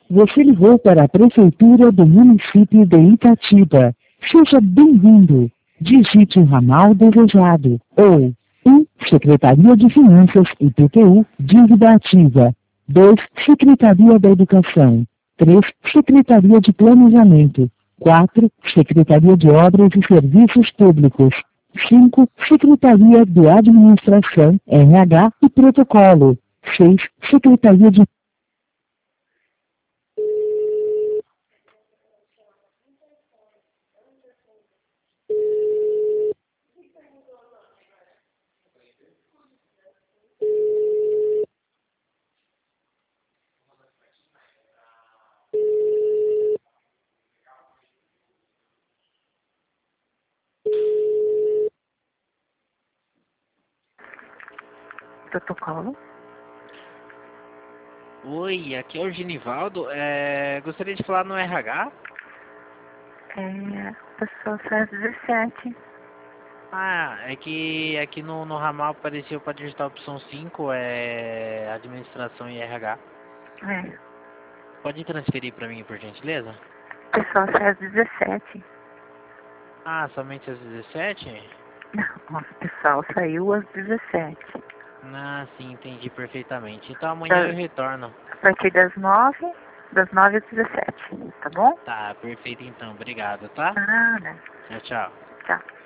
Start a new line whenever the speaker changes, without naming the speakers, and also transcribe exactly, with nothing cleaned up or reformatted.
Você ligou para a Prefeitura do município de Itatiba. Seja bem-vindo. Digite o ramal desejado. Ou um. Secretaria de Finanças I P T U, dívida ativa. dois. Secretaria da Educação. três. Secretaria de Planejamento. quatro. Secretaria de Obras e Serviços Públicos. cinco. Secretaria de Administração, R H e Protocolo. seis. Secretaria de Protocolo.
Oi, aqui é o Genivaldo. É, gostaria de falar no R H.
É, pessoal, às dezessete.
Ah, é que aqui no, no ramal apareceu para digitar a opção cinco, é administração e R H.
É,
Pode transferir para mim, por gentileza?
pessoal, às dezessete.
Ah, somente às dezessete?
Não, nosso pessoal saiu às dezessete.
Ah, sim, entendi perfeitamente. Então amanhã
Da,
eu retorno.
a partir das nove, das nove às dezessete, tá bom?
Tá, perfeito então. Obrigado, tá?
Nada.
Tchau, tchau.
Tchau.